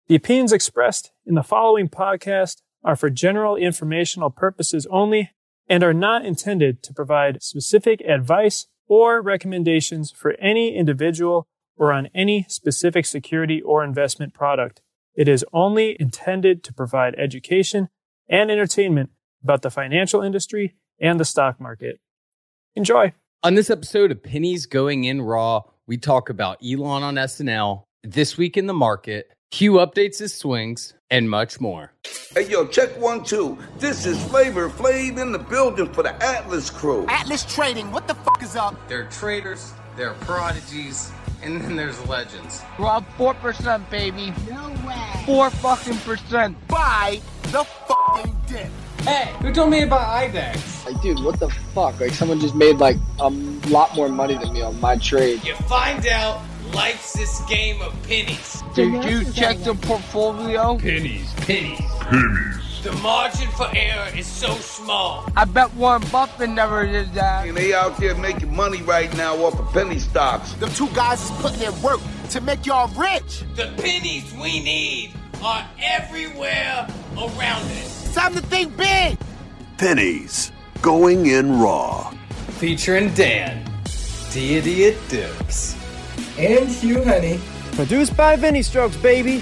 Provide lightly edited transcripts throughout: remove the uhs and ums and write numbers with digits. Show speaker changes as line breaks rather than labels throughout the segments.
The opinions expressed in the following podcast are for general informational purposes only and are not intended to provide specific advice or recommendations for any individual or on any specific security or investment product. It is only intended to provide education and entertainment about the financial industry and the stock market. Enjoy.
On this episode of Pennies Going In Raw, we talk about Elon on SNL, this week in the market, Q updates his swings, and much more.
Hey, yo, check 1, 2. This is Flavor Flav in the building for the Atlas crew.
Atlas Trading, what the fuck is up?
There are traders, there are prodigies, and then there's legends.
We're on 4%, baby.
No way.
4 fucking percent. Buy the fucking dip.
Hey, who told me about IDEX?
Like, dude, what the fuck? Like, someone just made, like, a lot more money than me on my trade.
You find out life's this game of pennies.
Did you check the portfolio?
Pennies. The margin for error is so small.
I bet Warren Buffett never did that.
And they out there making money right now off of penny stocks.
Them two guys is putting in work to make y'all rich.
The pennies we need are everywhere around us.
Time to think big.
Pennies Going In Raw.
Featuring Dan, Deity at Dips.
And Hugh Honey.
Produced by Vinny Strokes, baby.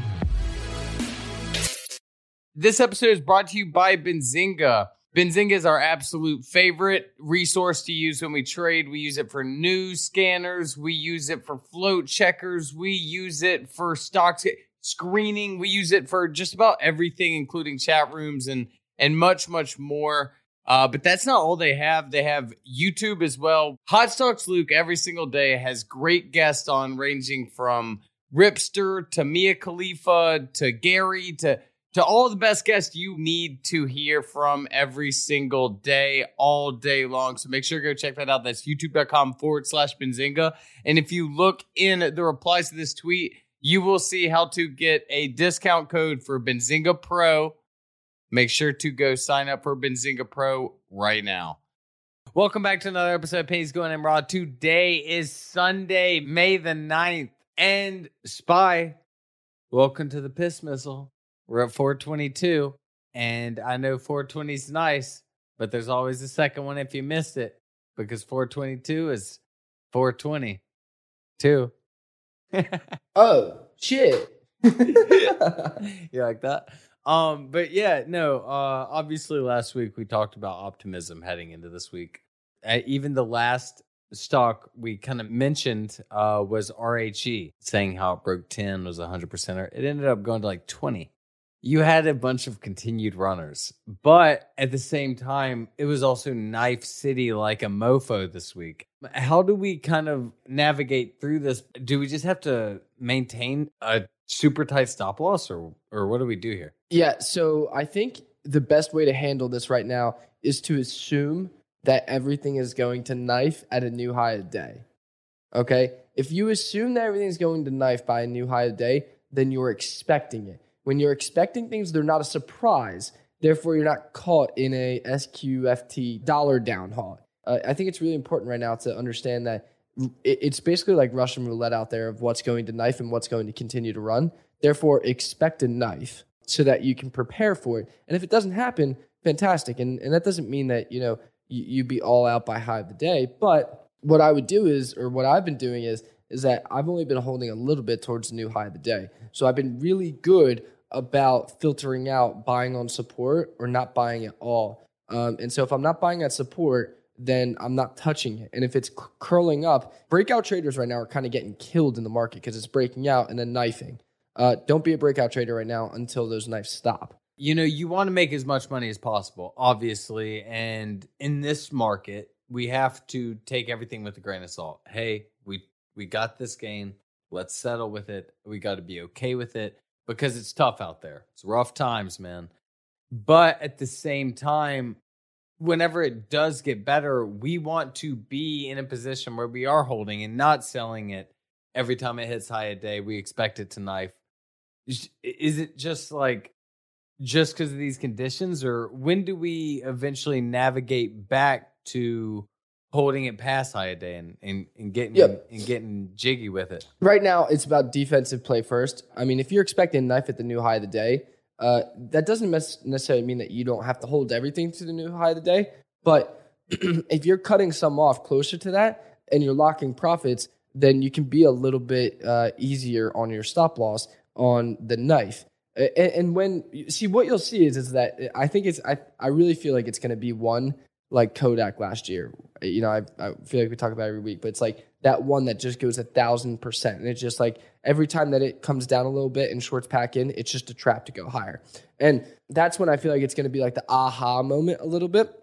This episode is brought to you by Benzinga. Benzinga is our absolute favorite resource to use when we trade. We use it for news scanners. We use it for float checkers. We use it for stock screening. We use it for just about everything, including chat rooms and much, much more. But that's not all they have. They have YouTube as well. Hot Stocks Luke every single day has great guests on, ranging from Ripster to Mia Khalifa to Gary to all the best guests you need to hear from every single day, all day long. So make sure to go check that out. That's youtube.com/Benzinga. And if you look in the replies to this tweet, you will see how to get a discount code for Benzinga Pro. Make sure to go sign up for Benzinga Pro right now. Welcome back to another episode of Pennies Going In Raw. Today is Sunday, May the 9th. And Spy, welcome to the Piss Missile. We're at 422. And I know 420 is nice, but there's always a second one if you missed it. Because 422 is 422.
Oh, shit.
You like that? But yeah, no, obviously last week we talked about optimism heading into this week. Even the last stock we kind of mentioned was RHE, saying how it broke 10, was 100%er. It ended up going to like 20. You had a bunch of continued runners, but at the same time, it was also Knife City like a mofo this week. How do we kind of navigate through this? Do we just have to maintain a super tight stop loss, or what do we do here?
Yeah, so I think the best way to handle this right now is to assume that everything is going to knife at a new high a day. Okay? If you assume that everything's going to knife by a new high a day, then you're expecting it. When you're expecting things, they're not a surprise. Therefore, you're not caught in a SQFT dollar down haul. I think it's really important right now to understand that it's basically like Russian roulette out there of what's going to knife and what's going to continue to run. Therefore, expect a knife so that you can prepare for it. And if it doesn't happen, fantastic. And that doesn't mean that, you be all out by high of the day. But what I would do is, or what I've been doing is that I've only been holding a little bit towards the new high of the day. So I've been really good about filtering out buying on support or not buying at all. And so if I'm not buying at support, then I'm not touching it. And if it's curling up, breakout traders right now are kind of getting killed in the market because it's breaking out and then knifing. Don't be a breakout trader right now until those knives stop.
You want to make as much money as possible, obviously. And in this market, we have to take everything with a grain of salt. Hey, we got this gain. Let's settle with it. We got to be okay with it because it's tough out there. It's rough times, man. But at the same time, whenever it does get better, we want to be in a position where we are holding and not selling it every time it hits high a day. We expect it to knife. Is it just because of these conditions, or when do we eventually navigate back to holding it past high a day and getting jiggy with it.
Right now, it's about defensive play first. I mean, if you're expecting knife at the new high of the day, that doesn't necessarily mean that you don't have to hold everything to the new high of the day. But if you're cutting some off closer to that and you're locking profits, then you can be a little bit easier on your stop loss on the knife. And when you see, what you'll see is that I think I really feel like it's going to be one like Kodak last year. You know, I feel like we talk about it every week, but it's like that one that just goes 1,000%. And it's just like every time that it comes down a little bit and shorts pack in, it's just a trap to go higher. And that's when I feel like it's going to be like the aha moment a little bit.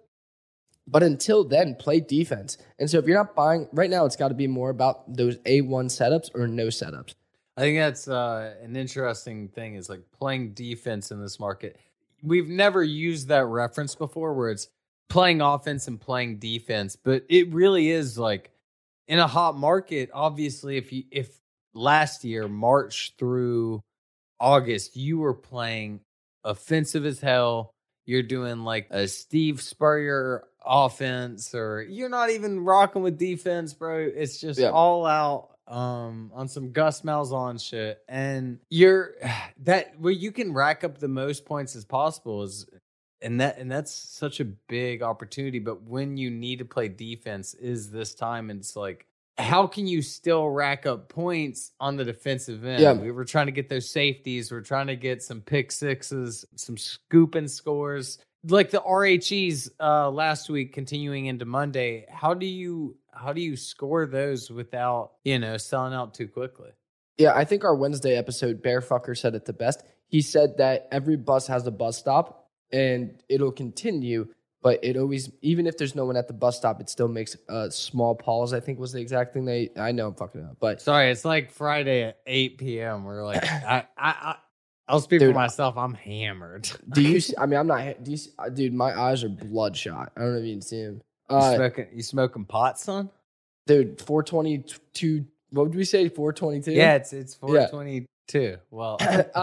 But until then, play defense. And so if you're not buying right now, it's got to be more about those A1 setups or no setups.
I think that's an interesting thing is like playing defense in this market. We've never used that reference before where it's playing offense and playing defense, but it really is like in a hot market. Obviously, if last year, March through August, you were playing offensive as hell, you're doing like a Steve Spurrier offense, or you're not even rocking with defense, bro. It's just all out on some Gus Malzahn shit, and you're that where you can rack up the most points as possible is. And that's such a big opportunity. But when you need to play defense is this time. And it's like, how can you still rack up points on the defensive end?
Yeah.
We were trying to get those safeties. We're trying to get some pick sixes, some scooping scores. Like the RHEs last week continuing into Monday. How do you score those without, selling out too quickly?
Yeah, I think our Wednesday episode, Bearfucker said it the best. He said that every bus has a bus stop. And it'll continue, but it always, even if there's no one at the bus stop, it still makes a small pause, I think was the exact thing I know I'm fucking up. But
sorry, it's like Friday at 8 p.m. We're like, I'll speak for myself. I'm hammered.
Do you see, I mean, I'm not, do you see, dude, my eyes are bloodshot. I don't know if you can see him.
You smoking pot, son?
Dude, 422, what would we say, 422?
Yeah, it's 422. Well,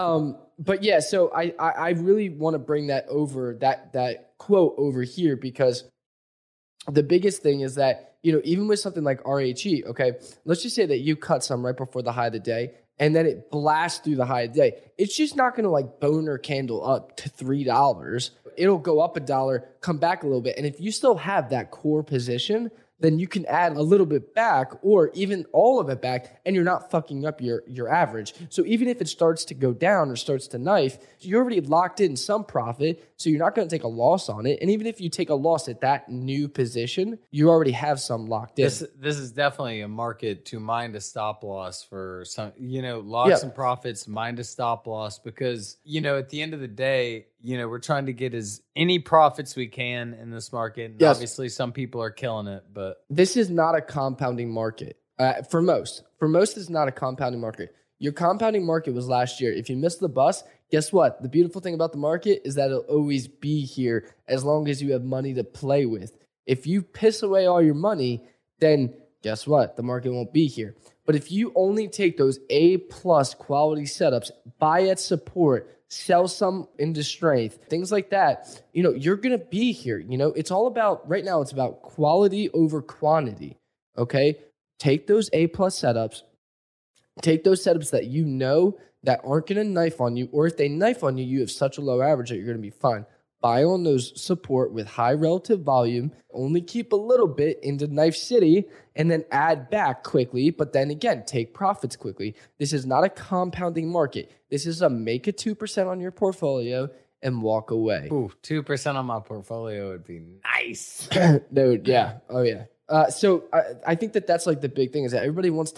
but yeah, so I really want to bring that over, that quote over here, because the biggest thing is that, even with something like RHE, okay, let's just say that you cut some right before the high of the day and then it blasts through the high of the day. It's just not going to like boner candle up to $3. It'll go up $1, come back a little bit. And if you still have that core position, then you can add a little bit back or even all of it back, and you're not fucking up your average. So even if it starts to go down or starts to knife, you're already locked in some profit, so you're not going to take a loss on it. And even if you take a loss at that new position, you already have some locked in.
This is definitely a market to mind a stop loss for some, lock some profits, mind a stop loss, because, at the end of the day, we're trying to get any profits we can in this market. And obviously some people are killing it, but
this is not a compounding market. For most, it's not a compounding market. Your compounding market was last year. If you missed the bus, guess what? The beautiful thing about the market is that it'll always be here as long as you have money to play with. If you piss away all your money, then guess what? The market won't be here. But if you only take those A+ quality setups, buy at support, sell some into strength, things like that, you're going to be here. It's all about, right now, it's about quality over quantity, okay? Take those A+ setups, take those setups that that aren't going to knife on you, or if they knife on you, you have such a low average that you're going to be fine. Buy on those support with high relative volume, only keep a little bit into Knife City, and then add back quickly, but then again, take profits quickly. This is not a compounding market. This is a make a 2% on your portfolio and walk away.
Ooh, 2% on my portfolio would be nice.
Dude, yeah. Oh, yeah. So I think that's like the big thing is that everybody wants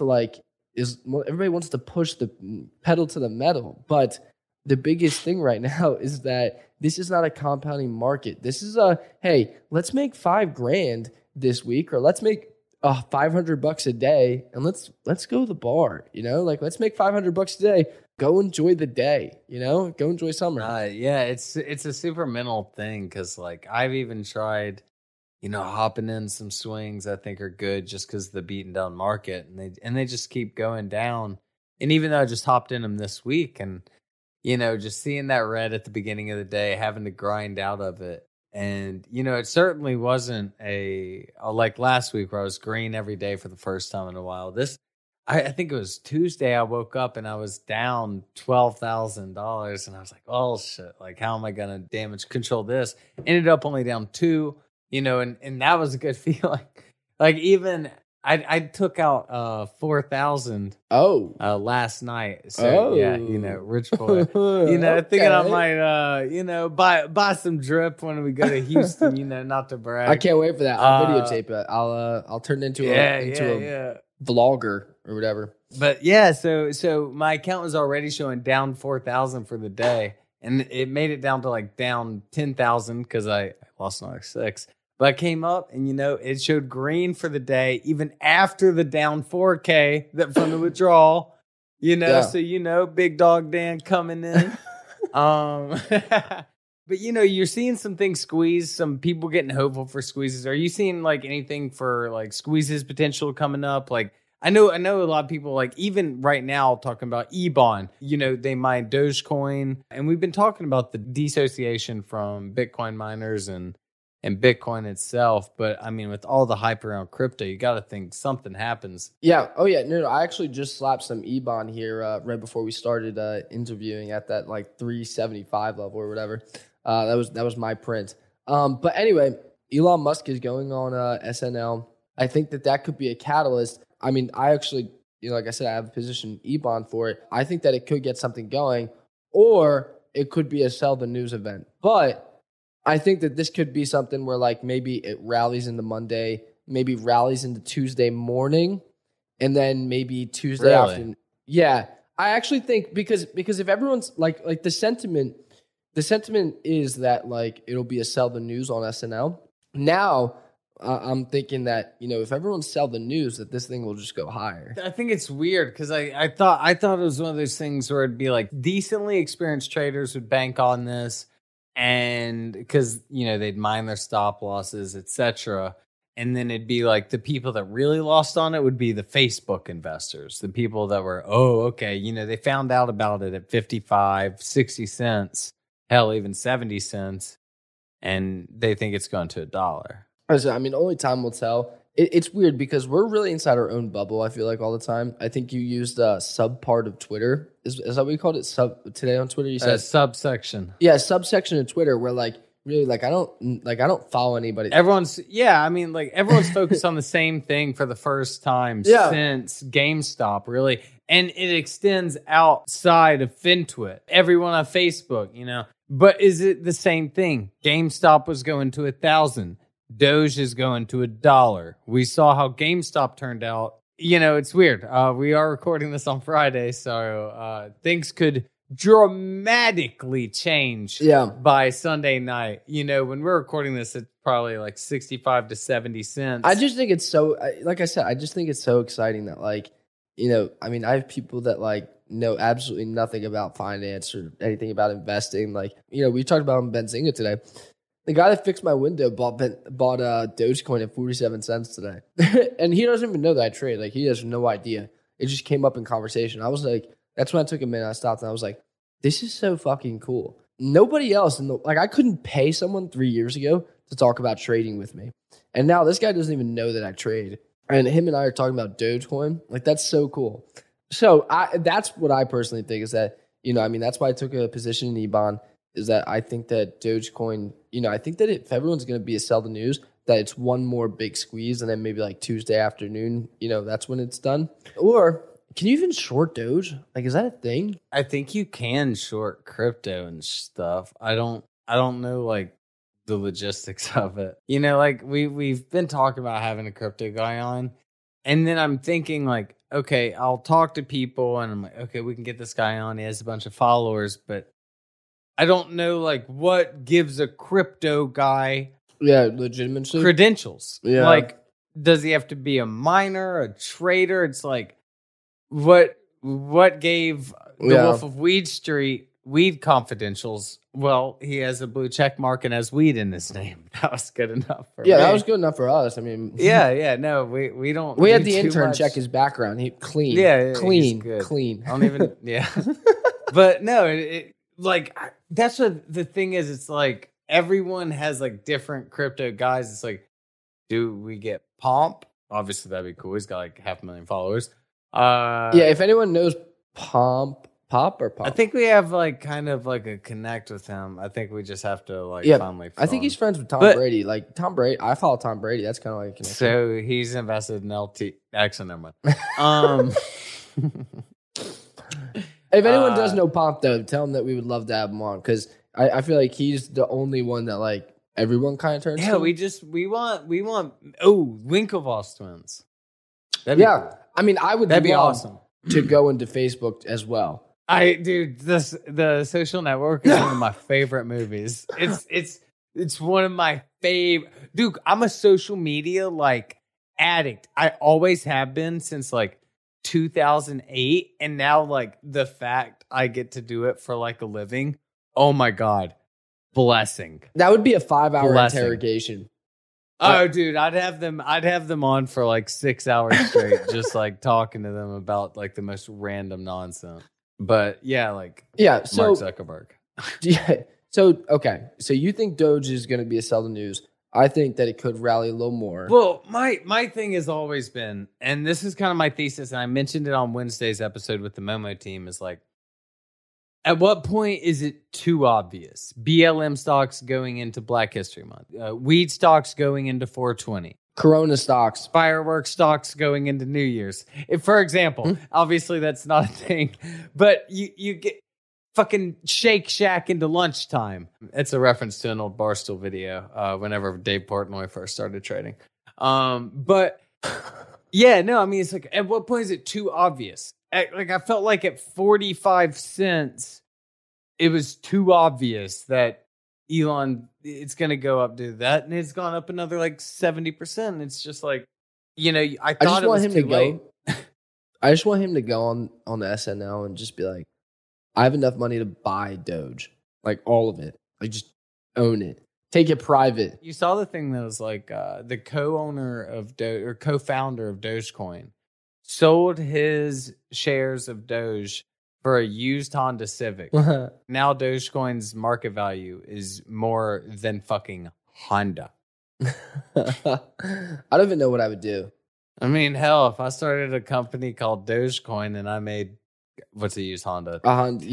to push the pedal to the metal, but the biggest thing right now is that this is not a compounding market. This is hey, let's make $5,000 this week, or let's make $500 a day, and let's go to the bar. Let's make $500 a day. Go enjoy the day. Go enjoy summer.
Yeah, it's a super mental thing because I've even tried, hopping in some swings I think are good just because of the beaten down market, and they just keep going down. And even though I just hopped in them this week and. Just seeing that red at the beginning of the day, having to grind out of it, And, you know, it certainly wasn't like last week where I was green every day for the first time in a while. I think it was Tuesday. I woke up and I was down $12,000, and I was like, "Oh shit! Like, how am I gonna damage control this?" Ended up only down 2, you know, and that was a good feeling. Like, even I took out 4,000 last night. So yeah, you know, rich boy. You know, thinking I might you know, buy some drip when we go to Houston. You know, not to brag.
I can't wait for that. I'll videotape it. I'll turn it into a vlogger or whatever.
But yeah, so my account was already showing down 4,000 for the day, and it made it down to like down 10,000 because I lost another 6. But I came up, and you know, it showed green for the day, even after the down 4K from the withdrawal. You know, so you know, Big Dog Dan coming in. But you know, you're seeing some things squeeze, some people getting hopeful for squeezes. Are you seeing like anything for like squeezes potential coming up? Like, I know a lot of people, like, even right now talking about eBond, you know, they mine Dogecoin, and we've been talking about the dissociation from Bitcoin miners and Bitcoin itself. But I mean, with all the hype around crypto, you got to think something happens.
Yeah. Oh yeah. No, I actually just slapped some eBond here right before we started interviewing at that like 375 level or whatever. That was my print. But anyway, Elon Musk is going on SNL. I think that could be a catalyst. I mean, I actually, you know, like I said, I have a position eBond for it. I think that it could get something going, or it could be a sell the news event. But I think that this could be something where like maybe it rallies into Monday, maybe rallies into Tuesday morning, and then maybe Tuesday afternoon. Yeah, I actually think because if everyone's like the sentiment is that like it'll be a sell the news on SNL. Now I'm thinking that, you know, if everyone sell the news, that this thing will just go higher.
I think it's weird because I thought it was one of those things where it'd be like decently experienced traders would bank on this, and because, you know, they'd mine their stop losses, etc. And then it'd be like the people that really lost on it would be the Facebook investors, the people that were, you know, they found out about it at 55, 60 cents, hell, even 70 cents, and they think it's going to $1.
I mean, only time will tell. It's weird because we're really inside our own bubble, I feel like, all the time. I think you used a sub part of Twitter. Is that what you called it? Today on Twitter, you said
subsection.
Yeah, subsection of Twitter where like really like I don't follow anybody.
Everyone's focused on the same thing for the first time since GameStop, really. And it extends outside of FinTwit. Everyone on Facebook, you know. But is it the same thing? GameStop was going to 1,000. Doge is going to $1. We saw how GameStop turned out. You know, it's weird. We are recording this on Friday, so things could dramatically change by Sunday night. You know, when we're recording this, it's probably like 65 to 70 cents.
I just think it's so, like I said, I just think it's so exciting that, like, you know, I mean, I have people that like know absolutely nothing about finance or anything about investing. Like, you know, we talked about on Benzinga today. The guy that fixed my window bought Dogecoin at 47 cents today. And he doesn't even know that I trade. Like, he has no idea. It just came up in conversation. I was like, that's when I took a minute. I stopped and I was like, this is so fucking cool. Nobody else I couldn't pay someone 3 years ago to talk about trading with me. And now this guy doesn't even know that I trade. And him and I are talking about Dogecoin. Like, that's so cool. So that's what I personally think is that, you know, I mean, that's why I took a position in eBond, is that I think that Dogecoin, you know, I think that if everyone's going to be a sell the news, that it's one more big squeeze, and then maybe like Tuesday afternoon, you know, that's when it's done. Or can you even short Doge? Like, is that a thing?
I think you can short crypto and stuff. I don't know, like, the logistics of it. You know, like we've been talking about having a crypto guy on, and then I'm thinking like, okay, I'll talk to people, and I'm like, okay, we can get this guy on. He has a bunch of followers, but I don't know, like, what gives a crypto guy
legitimacy
credentials.
Yeah.
Like, does he have to be a miner, a trader? It's like, what gave the Wolf of Weed Street weed confidentials? Well, he has a blue check mark and has weed in his name. That was good enough for me.
That was good enough for us. I mean,
no, we don't.
We had the intern check his background. He clean, clean.
I don't even, But no, like, that's what the thing is. It's like everyone has like different crypto guys. It's like, do we get Pomp? Obviously, that'd be cool. He's got like 500,000 followers.
Yeah, if anyone knows Pop or Pop,
I think we have like kind of like a connect with him. I think we just have to like finally.
I think he's friends with Tom Brady. Like Tom Brady, I follow Tom Brady. That's kind of like a connection.
So he's invested in LT. Actually, never mind.
If anyone does know Pomp, though, tell him that we would love to have him on because I feel like he's the only one that like everyone kind of turns to.
Yeah, we want Winklevoss twins. That'd be cool.
I mean, I would.
That'd be awesome
to go into Facebook as well.
The Social Network is one of my favorite movies. It's one of my favorite. Dude, I'm a social media like addict. I always have been since like 2008, and now like the fact I get to do it for like a living. Oh my god, blessing.
That would be a 5-hour interrogation.
Oh, dude, I'd have them on for like 6 hours straight, just like talking to them about like the most random nonsense. But yeah, so Mark Zuckerberg.
Yeah. So okay. So you think Doge is going to be a sell the news? I think that it could rally a little more.
Well, my thing has always been, and this is kind of my thesis, and I mentioned it on Wednesday's episode with the Momo team, is like, at what point is it too obvious? BLM stocks going into Black History Month, weed stocks going into 420.
Corona stocks,
fireworks stocks going into New Year's. If, for example, obviously that's not a thing, but you get fucking Shake Shack into lunchtime. It's a reference to an old Barstool video whenever Dave Portnoy first started trading. But yeah, no, I mean, it's like, at what point is it too obvious? I felt like at 45 cents, it was too obvious that Elon, it's going to go up to that, and it's gone up another like 70%. It's just like, I thought it was too late.
I just want him to go on the SNL and just be like, I have enough money to buy Doge, like all of it. Like just own it, take it private.
You saw the thing that was like the co-owner of Doge or co-founder of Dogecoin sold his shares of Doge for a used Honda Civic. Now Dogecoin's market value is more than fucking Honda.
I don't even know what I would do.
I mean, hell, if I started a company called Dogecoin and I made, what's a used Honda?
Honda.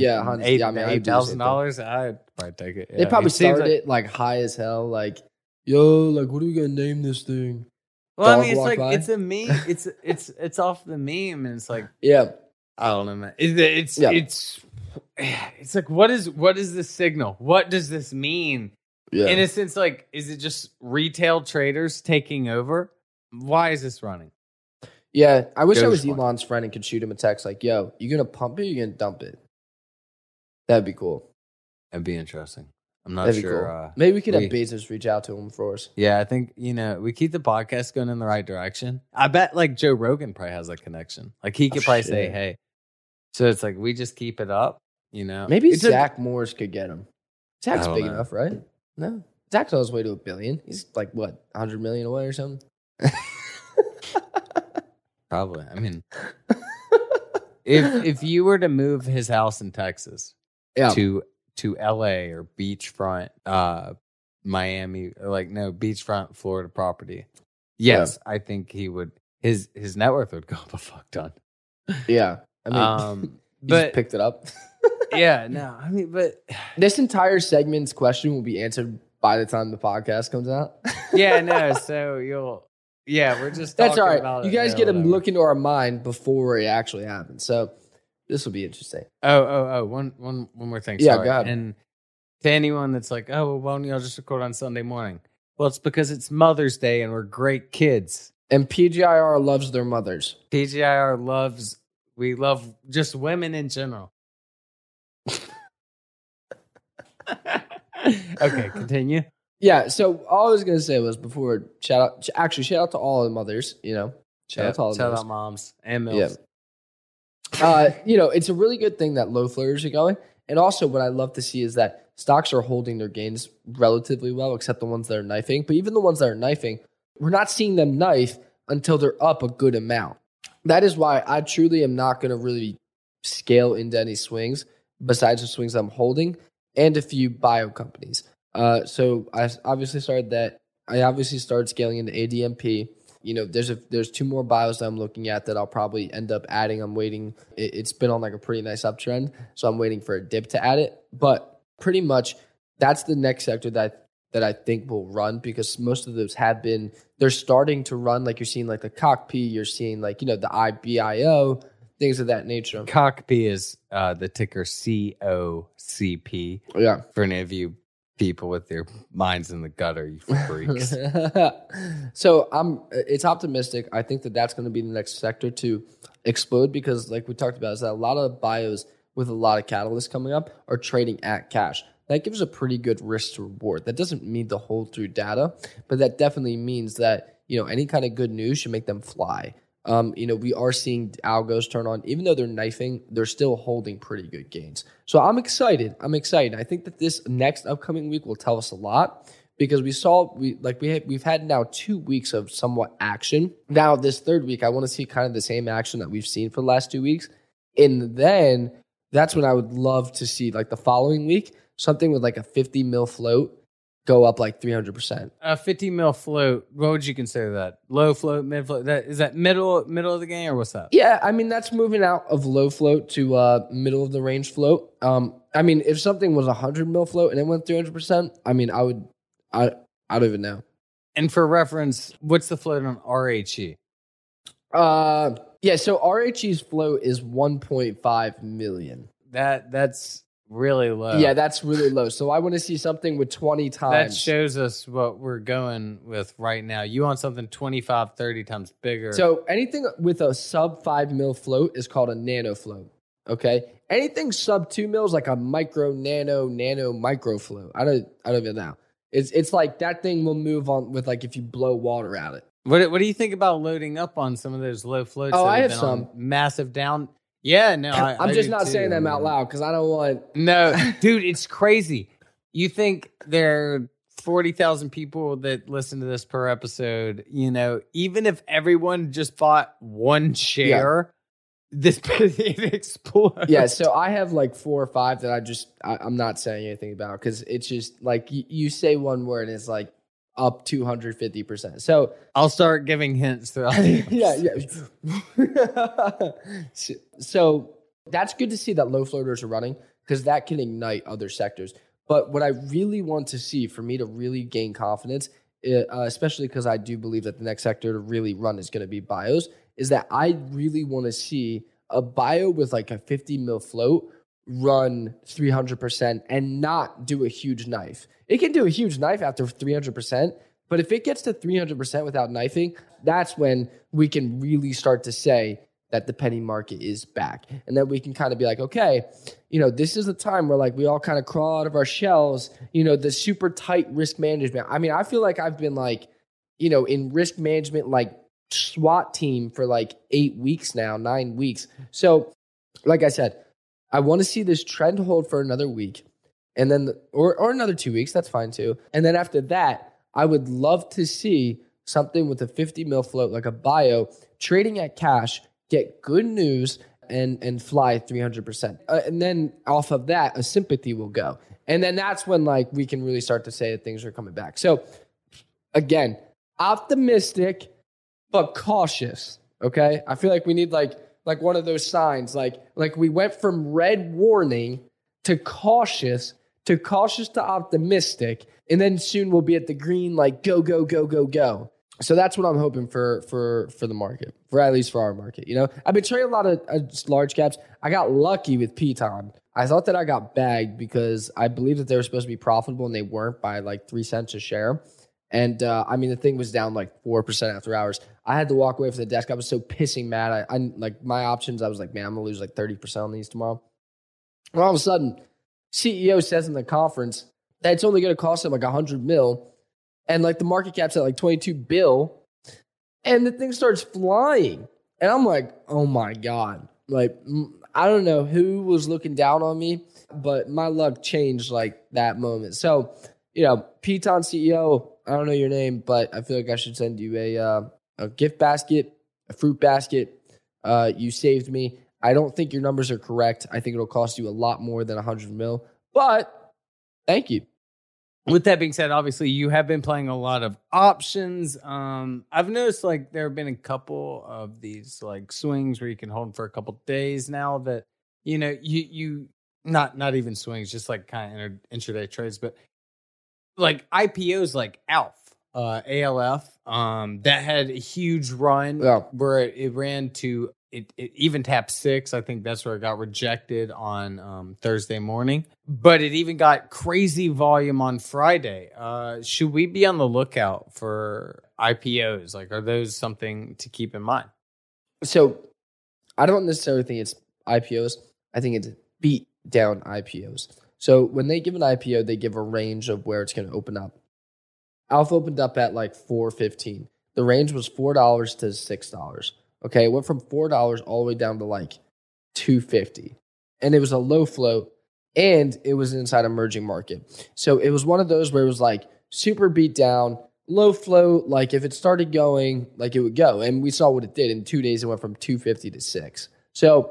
$8,000, I'd probably take it.
They probably started it like high as hell. Like, yo, like, what are we gonna name this thing?
Well, I mean, it's like it's a meme. It's off the meme, and it's like,
yeah,
I don't know, man. It's like, what is this signal? What does this mean? Yeah. In a sense, like, is it just retail traders taking over? Why is this running?
Yeah, I wish I was Elon's friend and could shoot him a text like, yo, you gonna pump it or you gonna dump it? That'd be cool.
That'd be interesting. I'm not sure.
Cool. Maybe we could have Bezos reach out to him for us.
Yeah, I think, we keep the podcast going in the right direction. I bet like Joe Rogan probably has a connection. Like he could probably say, hey. So it's like, we just keep it up,
Maybe Zach Morris could get him. Zach's big enough, right? No. Zach's on his way to $1 billion. He's like, what, 100 million away or something?
Probably. I mean, if you were to move his house in Texas to LA or beachfront Miami, or beachfront Florida property, yes, I think he would. His net worth would go up a fuck ton.
Yeah, I mean, but just picked it up.
Yeah, no, I mean, but
this entire segment's question will be answered by the time the podcast comes out.
Yeah, no, so we're just
that's
talking
all right.
about
you guys get to look into our mind before it actually happens. So this will be interesting.
One more thing.
Yeah,
sorry.
go ahead.
And to anyone that's like, oh, well, why don't y'all just record on Sunday morning? Well, it's because it's Mother's Day and we're great kids.
And PGIR loves their mothers.
We love just women in general. Okay, continue.
Yeah, so all I was going to say was before, shout out to all the mothers, Shout out to all the mothers.
Shout out moms and milfs.
Yeah. It's a really good thing that low flares are going. And also what I love to see is that stocks are holding their gains relatively well, except the ones that are knifing. But even the ones that are knifing, we're not seeing them knife until they're up a good amount. That is why I truly am not going to really scale into any swings besides the swings I'm holding and a few bio companies. So I obviously started that. I obviously started scaling into ADMP. You know, there's 2 more bios that I'm looking at that I'll probably end up adding. I'm waiting. It's been on like a pretty nice uptrend, so I'm waiting for a dip to add it. But pretty much that's the next sector that I think will run, because most of those they're starting to run. Like you're seeing like the COCP, you're seeing like, you know, the IBIO, things of that nature.
COCP is the ticker COCP.
Yeah.
For any of you people with their minds in the gutter, you freaks.
So it's optimistic. I think that that's going to be the next sector to explode, because like we talked about, is that a lot of bios with a lot of catalysts coming up are trading at cash. That gives a pretty good risk to reward. That doesn't mean to hold through data, but that definitely means that, you know, any kind of good news should make them fly. You know, we are seeing algos turn on. Even though they're knifing, they're still holding pretty good gains. So I'm excited. I think that this next upcoming week will tell us a lot, because we've had now 2 weeks of somewhat action. Now this third week, I want to see kind of the same action that we've seen for the last 2 weeks. And then that's when I would love to see, like, the following week, something with like a 50 mil float go up like 300%.
A 50 mil float, what would you consider that? Low float, mid float? Is that middle of the game, or what's that?
Yeah, I mean, that's moving out of low float to middle of the range float. I mean, if something was 100 mil float and it went 300%, I mean, I don't even know.
And for reference, what's the float on RHE?
Yeah, so RHE's float is 1.5 million.
That's really low.
Yeah, that's really low. So I want to see something with 20 times.
That shows us what we're going with right now. You want something 25, 30 times bigger.
So anything with a sub 5 mil float is called a nano float. Okay? Anything sub 2 mil is like a micro, nano, micro float. I don't even know. It's like that thing will move on with, like, if you blow water at it.
What do you think about loading up on some of those low floats?
Oh, I have
been
some.
On massive down. Yeah, no,
I'm just not saying them out loud because I don't want.
No, dude, it's crazy. You think there are 40,000 people that listen to this per episode? You know, even if everyone just bought one share, this it explodes.
Yeah, so I have like 4 or 5 that I'm not saying anything about, because it's just like you say one word and it's like up 250%. So
I'll start giving hints throughout.
So that's good to see that low floaters are running, because that can ignite other sectors. But what I really want to see, for me to really gain confidence, especially because I do believe that the next sector to really run is going to be bios, is that I really want to see a bio with like a 50 mil float run 300% and not do a huge knife. It can do a huge knife after 300%, but if it gets to 300% without knifing, that's when we can really start to say that the penny market is back. And then we can kind of be like, okay, you know, this is a time where like we all kind of crawl out of our shells, you know, the super tight risk management. I mean, I feel like I've been like, you know, in risk management, like SWAT team for like 8 weeks now, 9 weeks. So like I said, I want to see this trend hold for another week, and then or another 2 weeks. That's fine too. And then after that, I would love to see something with a 50 mil float, like a bio, trading at cash, get good news, and fly 300%. And then off of that, a sympathy will go. And then that's when like we can really start to say that things are coming back. So again, optimistic but cautious. Okay, I feel like we need like one of those signs, like we went from red warning to cautious to optimistic, and then soon we'll be at the green, like go, go, go, go, go. So that's what I'm hoping for the market, for at least for our market. You know, I've been trading a lot of large caps. I got lucky with Piton. I thought that I got bagged because I believe that they were supposed to be profitable and they weren't by like 3 cents a share. And I mean, the thing was down like 4% after hours. I had to walk away from the desk. I was so pissing mad. I like my options. I was like, man, I'm gonna lose like 30% on these tomorrow. And all of a sudden, CEO says in the conference that it's only going to cost him like 100 mil, and like the market cap's at like 22 bill, and the thing starts flying. And I'm like, oh my God. Like, I don't know who was looking down on me, but my luck changed like that moment. So, you know, Piton CEO, I don't know your name, but I feel like I should send you a gift basket, a fruit basket. You saved me. I don't think your numbers are correct. I think it'll cost you a lot more than 100 mil, but thank you.
with that being said, obviously you have been playing a lot of options. I've noticed like there have been a couple of these like swings where you can hold them for a couple days now that, you not even swings, just like kind of intraday trades, but like IPOs like ALF, that had a huge run where it ran to it even tapped 6. I think that's where it got rejected on Thursday morning. But it even got crazy volume on Friday. Should we be on the lookout for IPOs? Like, are those something to keep in mind?
So I don't necessarily think it's IPOs. I think it's beat down IPOs. So when they give an IPO, they give a range of where it's going to open up. Alpha opened up at like $4.15. The range was $4 to $6. Okay, it went from $4 all the way down to like $2.50. And it was a low float, and it was inside emerging market. So it was one of those where it was like super beat down, low float, like if it started going, like it would go. And we saw what it did. In 2 days, it went from $2.50 to $6. So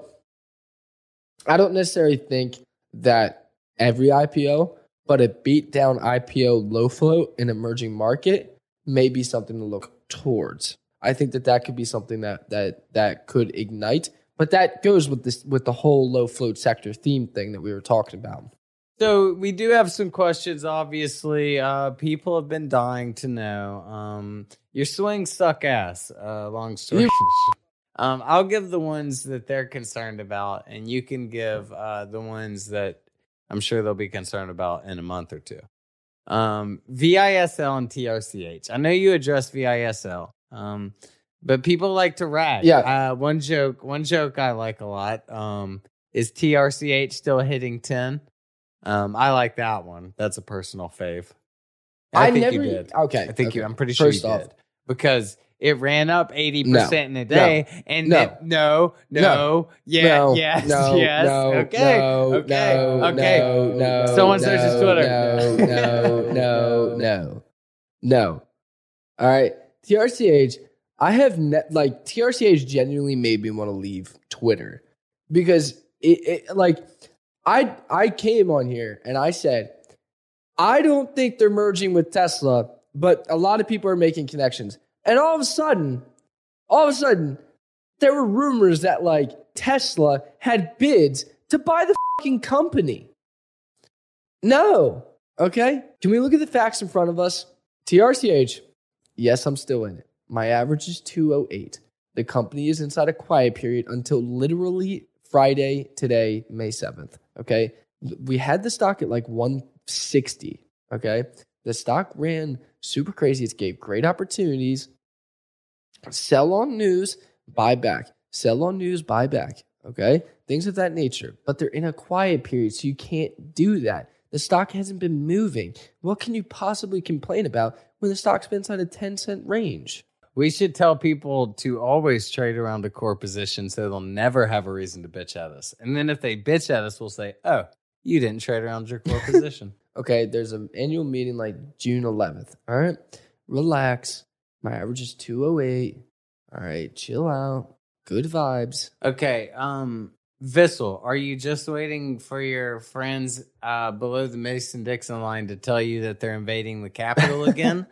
I don't necessarily think that every IPO, but a beat down IPO low float in emerging market may be something to look towards. I think that could be something that could ignite, but that goes with the whole low float sector theme thing that we were talking about.
So we do have some questions. Obviously, people have been dying to know. Your swings suck ass. Long story. I'll give the ones that they're concerned about, and you can give the ones that I'm sure they'll be concerned about in a month or two. VISL and TRCH. I know you addressed VISL. But people like to rag.
Yeah.
One joke I like a lot. Is TRCH still hitting 10? I like that one. That's a personal fave. I think you did.
Okay.
I think I'm pretty sure you did. Because it ran up 80% in a day. Yes. Okay. Someone searches Twitter.
No. All right. TRCH, I have TRCH genuinely made me want to leave Twitter because I came on here and I said, I don't think they're merging with Tesla, but a lot of people are making connections. And all of a sudden, there were rumors that like Tesla had bids to buy the fucking company. No. Okay. Can we look at the facts in front of us? TRCH. Yes, I'm still in it. My average is 208. The company is inside a quiet period until literally Friday, today, May 7th. Okay. We had the stock at like 160. Okay. The stock ran super crazy. It gave great opportunities. Sell on news, buy back. Sell on news, buy back. Okay. Things of that nature. But they're in a quiet period, so you can't do that. The stock hasn't been moving. What can you possibly complain about when the stock's been inside a 10-cent range?
We should tell people to always trade around a core position so they'll never have a reason to bitch at us. And then if they bitch at us, we'll say, oh, you didn't trade around your core position.
Okay, there's an annual meeting like June 11th. All right, relax. My average is 208. All right, chill out. Good vibes.
Okay, Vissel, are you just waiting for your friends below the Mason-Dixon line to tell you that they're invading the Capitol again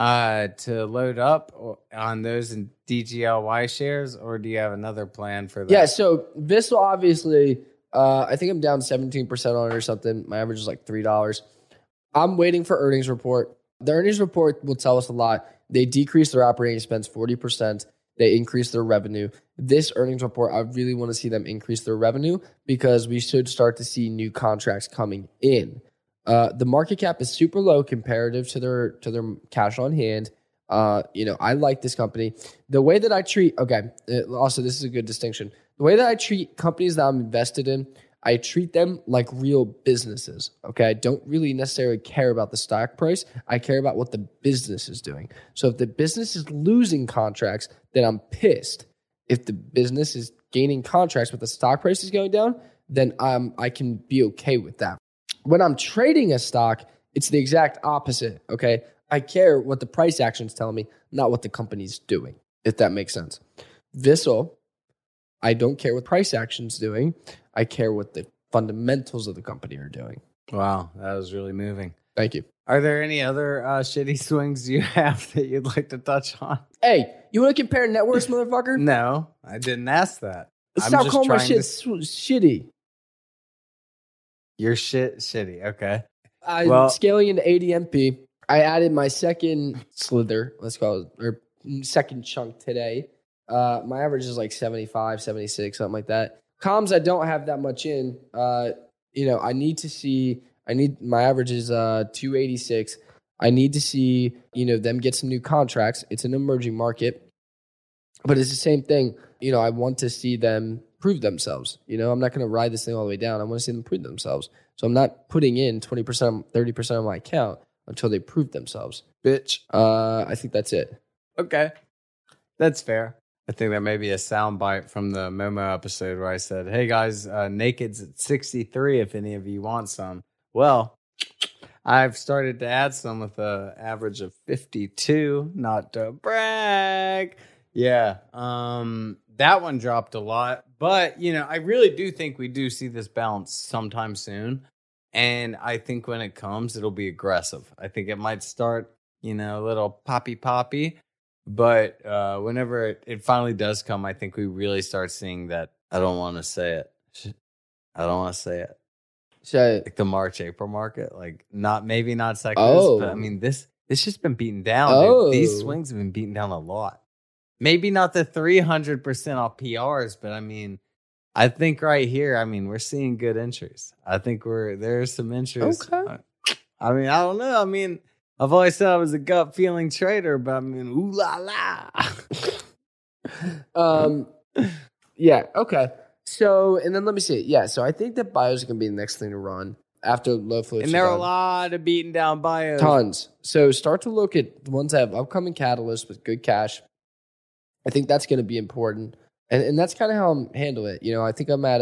to load up on those in DGLY shares, or do you have another plan for that?
Yeah, so Vissel, obviously, I think I'm down 17% on it or something. My average is like $3. I'm waiting for earnings report. The earnings report will tell us a lot. They decreased their operating expense 40%. They increased their revenue. This earnings report, I really want to see them increase their revenue because we should start to see new contracts coming in. The market cap is super low comparative to their cash on hand. I like this company. The way that I treat, also this is a good distinction. The way that I treat companies that I'm invested in, I treat them like real businesses. Okay, I don't really necessarily care about the stock price. I care about what the business is doing. So if the business is losing contracts, then I'm pissed. If the business is gaining contracts but the stock price is going down, then I can be okay with that. When I'm trading a stock, it's the exact opposite. Okay, I care what the price actions tell me, not what the company's doing. If that makes sense. Vissel, I don't care what price action's doing. I care what the fundamentals of the company are doing.
Wow, that was really moving.
Thank you.
Are there any other shitty swings you have that you'd like to touch on?
Hey, you want to compare net worths, motherfucker?
No, I didn't ask that.
Stop calling my shit shitty.
Your shit shitty. Okay.
Scaling into ADMP, I added my second slither, let's call it, or second chunk today. My average is like 75, 76, something like that. Comms, I don't have that much in. I need my average is 286. I need to see, them get some new contracts. It's an emerging market, but it's the same thing. I want to see them prove themselves. I'm not going to ride this thing all the way down. I want to see them prove themselves. So I'm not putting in 20%, 30% of my account until they prove themselves.
Bitch.
I think that's it.
Okay. That's fair. I think that may be a soundbite from the Momo episode where I said, hey guys, Naked's at 63 if any of you want some. Well, I've started to add some with an average of 52, not to brag. Yeah, that one dropped a lot. But, I really do think we do see this bounce sometime soon. And I think when it comes, it'll be aggressive. I think it might start, a little poppy. But whenever it finally does come, I think we really start seeing that. I don't want to say it.
So,
like the March-April market, like not cycles, but I mean this just been beaten down. Dude. These swings have been beaten down a lot. Maybe not the 300% off PRs, but I mean, I think right here, we're seeing good entries. I think there's some entries.
Okay.
I don't know. I've always said I was a gut feeling trader, but ooh la la.
Yeah. Okay. So, and then let me see. Yeah. So I think that bios are going to be the next thing to run after low floats.
And there are a lot of beaten down bios.
Tons. So start to look at the ones that have upcoming catalysts with good cash. I think that's going to be important. And that's kind of how I'm handling it. I think I'm at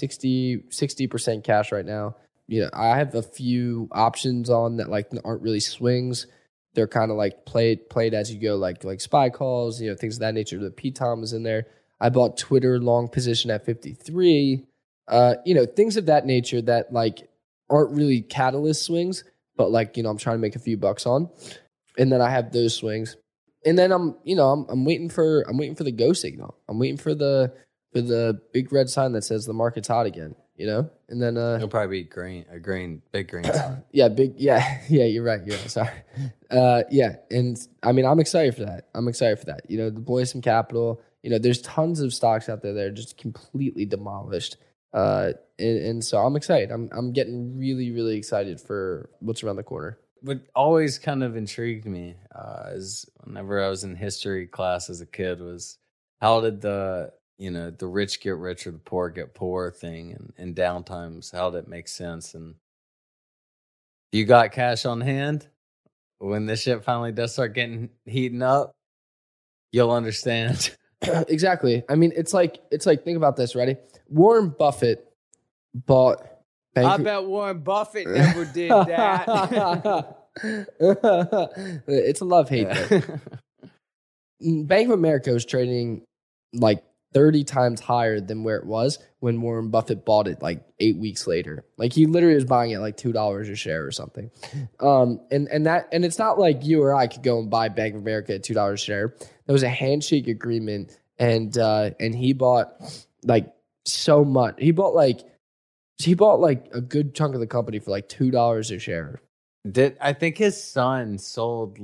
60% cash right now. I have a few options on that aren't really swings. They're kind of like played as you go, like SPY calls, things of that nature. The P-Tom is in there. I bought Twitter long position at 53. Things of that nature that aren't really catalyst swings, but I'm trying to make a few bucks on. And then I have those swings. And then I'm waiting for the go signal. I'm waiting for the big red sign that says the market's hot again, And then
it'll probably be big green sign.
Yeah, you're right. Sorry. And I'm excited for that. Deploy some capital. There's tons of stocks out there that are just completely demolished. And so I'm excited. I'm getting really, really excited for what's around the corner.
What always kind of intrigued me is whenever I was in history class as a kid was how did the rich get rich or the poor get poor thing and in downtimes, how did it make sense? And you got cash on hand when this shit finally does start heating up, you'll understand.
Exactly. It's like think about this, ready? Warren Buffett bought
I bet Warren Buffett never did that.
It's a love-hate thing. Bank of America was trading 30 times higher than where it was when Warren Buffett bought it 8 weeks later. He literally was buying it $2 a share or something. And it's not like you or I could go and buy Bank of America at $2 a share. There was a handshake agreement and he bought so much. He bought a good chunk of the company for $2 a share.
I think his son sold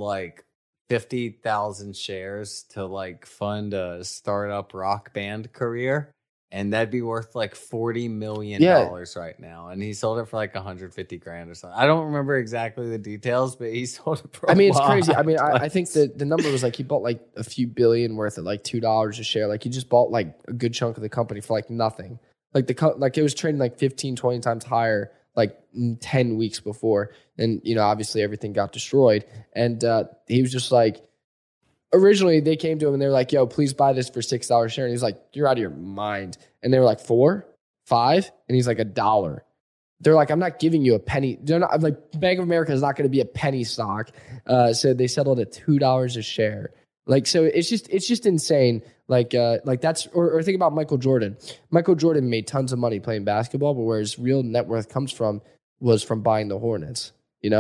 50,000 shares to like fund a startup rock band career, and that'd be worth like $40 million right now. And he sold it for like 150 grand or something. I don't remember exactly the details, but he sold it for
it's crazy. I mean, I think the number was like he bought like a few billion worth at like $2 a share. Like he just bought like a good chunk of the company for like nothing. Like it was trading like 15, 20 times higher like 10 weeks before. And, you know, obviously everything got destroyed. And he was just like, originally they came to him and they were like, yo, please buy this for $6 a share. And he's like, you're out of your mind. And they were like, $4, $5? And he's like, $1. They're like, I'm not giving you a penny. They're not, I'm like, Bank of America is not going to be a penny stock. So they settled at $2 a share. Like, so it's just insane. Like that's, or think about Michael Jordan. Michael Jordan made tons of money playing basketball, but where his real net worth comes from was from buying the Hornets, you know?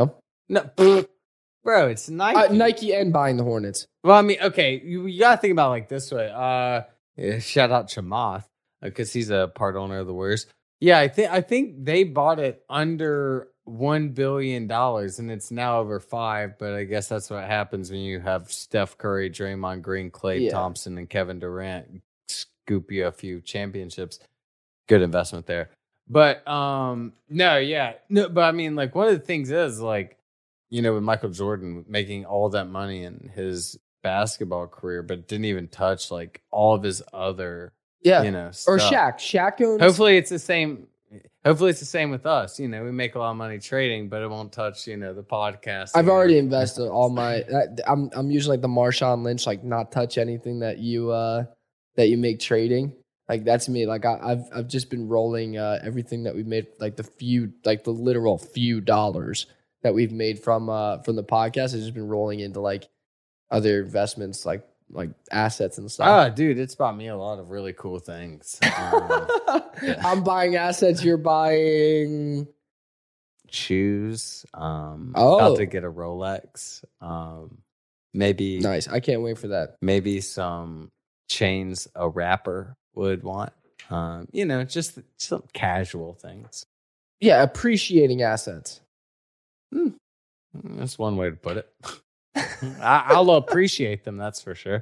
No, bro, it's Nike.
Nike and buying the Hornets.
Well, I mean, okay, you gotta think about it like this way. Yeah, shout out Chamath because he's a part owner of the Warriors. Yeah, I think they bought it under $1 billion, and it's now over $5 billion. But I guess that's what happens when you have Steph Curry, Draymond Green, Klay Thompson, and Kevin Durant scoop you a few championships. Good investment there. But but I mean, like, one of the things is, like, you know, with Michael Jordan making all that money in his basketball career, but didn't even touch like all of his other, you know, stuff.
Or Shaq owns.
Hopefully it's the same with us. You know, we make a lot of money trading, but it won't touch, you know, the podcast.
I've already invested all my. I'm using like the Marshawn Lynch, like not touch anything that you make trading. Like that's me. Like I've just been rolling everything that we've made, like the literal few dollars that we've made from the podcast has just been rolling into like other investments, like assets and stuff.
Ah, dude, it's bought me a lot of really cool things.
I'm buying assets. You're buying
shoes. About to get a Rolex. Maybe
nice. I can't wait for that.
Maybe some chains a rapper would want. You know, just some casual things.
Yeah, appreciating assets.
That's one way to put it. I'll appreciate them, that's for sure.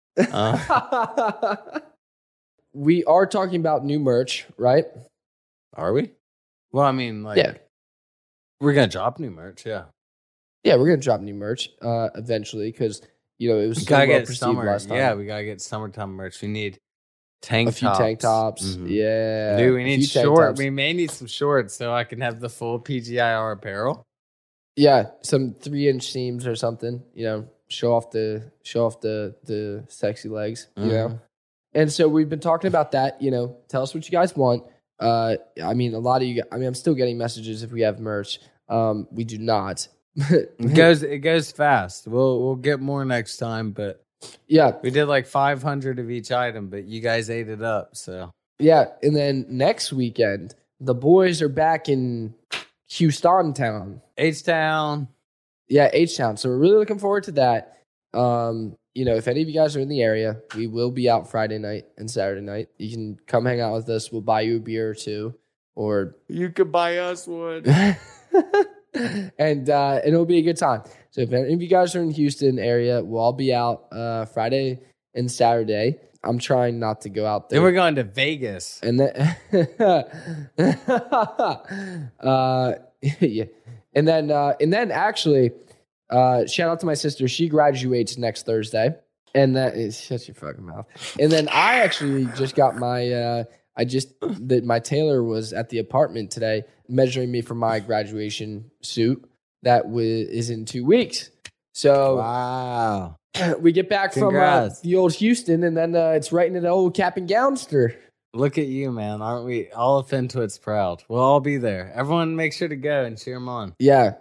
We are talking about new merch, right?
Are we? Well, I mean, like, we're gonna drop new merch, yeah.
Yeah, we're gonna drop new merch eventually because you know it was so well perceived last time.
Yeah, we gotta get summertime merch. We need tank tops.
A few tank tops. Mm-hmm. Yeah,
dude, we need shorts. We may need some shorts so I can have the full PGIR apparel.
Yeah, some 3-inch seams or something. You know, show off the sexy legs. You know, and so we've been talking about that. You know, tell us what you guys want. I mean, a lot of you. I mean, I'm still getting messages if we have merch. We do not.
It goes fast. We'll get more next time, but
yeah,
we did like 500 of each item, but you guys ate it up. So
yeah, and then next weekend the boys are back in Houston town.
H-Town.
Yeah, H-Town. So we're really looking forward to that. You know, if any of you guys are in the area, we will be out Friday night and Saturday night. You can come hang out with us. We'll buy you a beer or two. Or
you could buy us one.
And it'll be a good time. So if any of you guys are in the Houston area, we'll all be out Friday and Saturday. I'm trying not to go out there.
Then we're going to Vegas.
And then yeah. And then actually, shout out to my sister. She graduates next Thursday. And that is shut your fucking mouth. And then I actually just got my my tailor was at the apartment today measuring me for my graduation suit that is in 2 weeks. So
wow.
We get back from the old Houston, and then it's right into the old cap and gownster.
Look at you, man. Aren't we all of Fintwits proud? We'll all be there. Everyone make sure to go and cheer them on.
Yeah.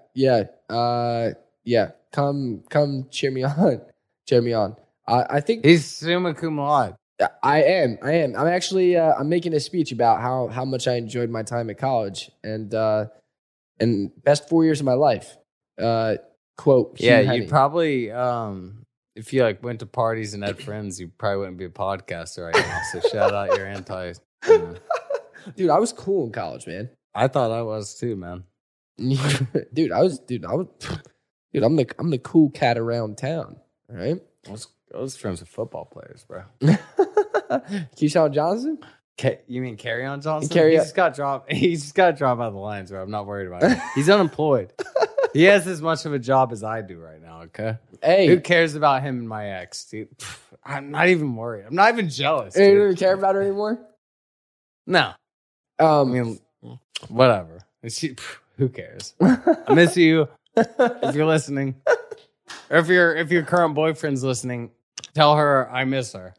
Come cheer me on. Cheer me on. I think
he's summa cum laude.
I am. I'm actually I'm making a speech about how much I enjoyed my time at college and best 4 years of my life. Quote.
Yeah, you'd probably if you like went to parties and had friends, you probably wouldn't be a podcaster right now. So shout out your anti.
Dude, I was cool in college, man.
I thought I was too, man.
Dude, I'm the cool cat around town. All right.
I was friends with football players, bro.
Keyshawn Johnson?
You mean Kerryon Johnson?
He
just got dropped. He just got dropped out of the Lions, bro. I'm not worried about it. He's unemployed. He has as much of a job as I do right now, okay?
Hey.
Who cares about him and my ex, dude? I'm not even worried. I'm not even jealous.
You don't care about her anymore?
No. I mean, whatever. Who cares? I miss you. If you're listening. Or if your current boyfriend's listening, tell her I miss her.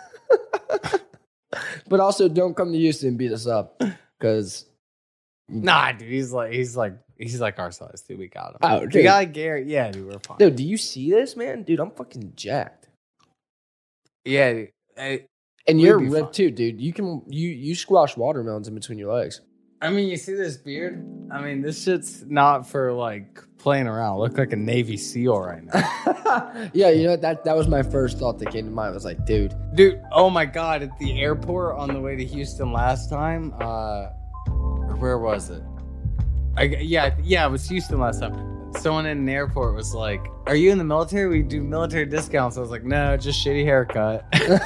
But also don't come to Houston and beat us up. Because
nah, dude, he's like our size, dude. We got him.
Oh, dude.
We got Garrett. Yeah, dude, we're fine.
Dude, do you see this, man? Dude, I'm fucking jacked.
Yeah, dude.
And you're ripped too, dude. You squash watermelons in between your legs.
I mean, you see this beard? I mean, this shit's not for like playing around. I look like a Navy SEAL right now.
Yeah, you know that was my first thought that came to mind. I was like, dude,
oh my god, at the airport on the way to Houston last time, where was it? It was Houston last time. Someone in an airport was like, "Are you in the military? We do military discounts." I was like, "No, just shitty haircut."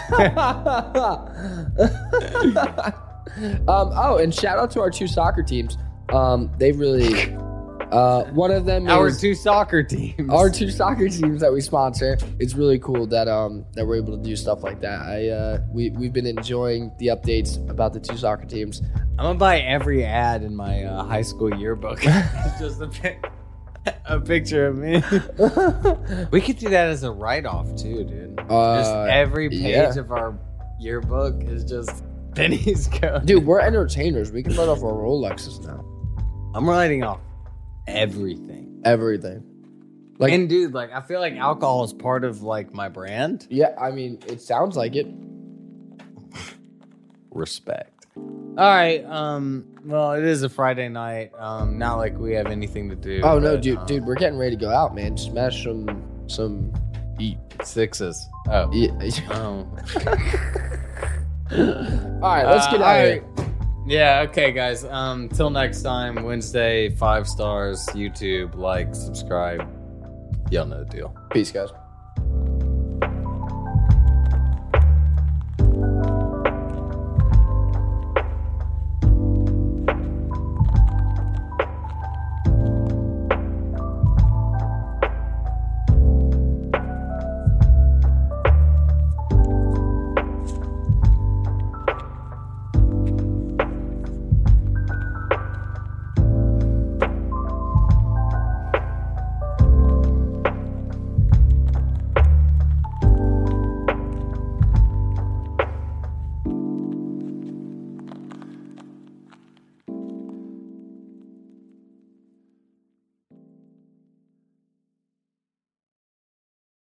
And shout out to our 2 soccer teams. They really, one of them
Our
is
2 soccer teams.
our 2 soccer teams that we sponsor. It's really cool that that we're able to do stuff like that. We've been enjoying the updates about the 2 soccer teams.
I'm gonna buy every ad in my high school yearbook. It's just a picture of me. We could do that as a write-off too, dude. Just every page of our yearbook is just Penny's code.
Dude, we're entertainers. We can let off our Rolexes now.
I'm writing off everything.
Like,
And dude, like I feel like alcohol is part of like my brand.
yeah, I mean, it sounds like it.
Respect. All right. Well, it is a Friday night. Not like we have anything to do.
Oh no,
but,
dude, we're getting ready to go out, man. Smash some eat.
6s. Oh.
Yeah.
Oh.
All right, let's get out of here.
Yeah, okay, guys. Till next time, Wednesday, 5 stars, YouTube, like, subscribe. Y'all know the deal.
Peace, guys.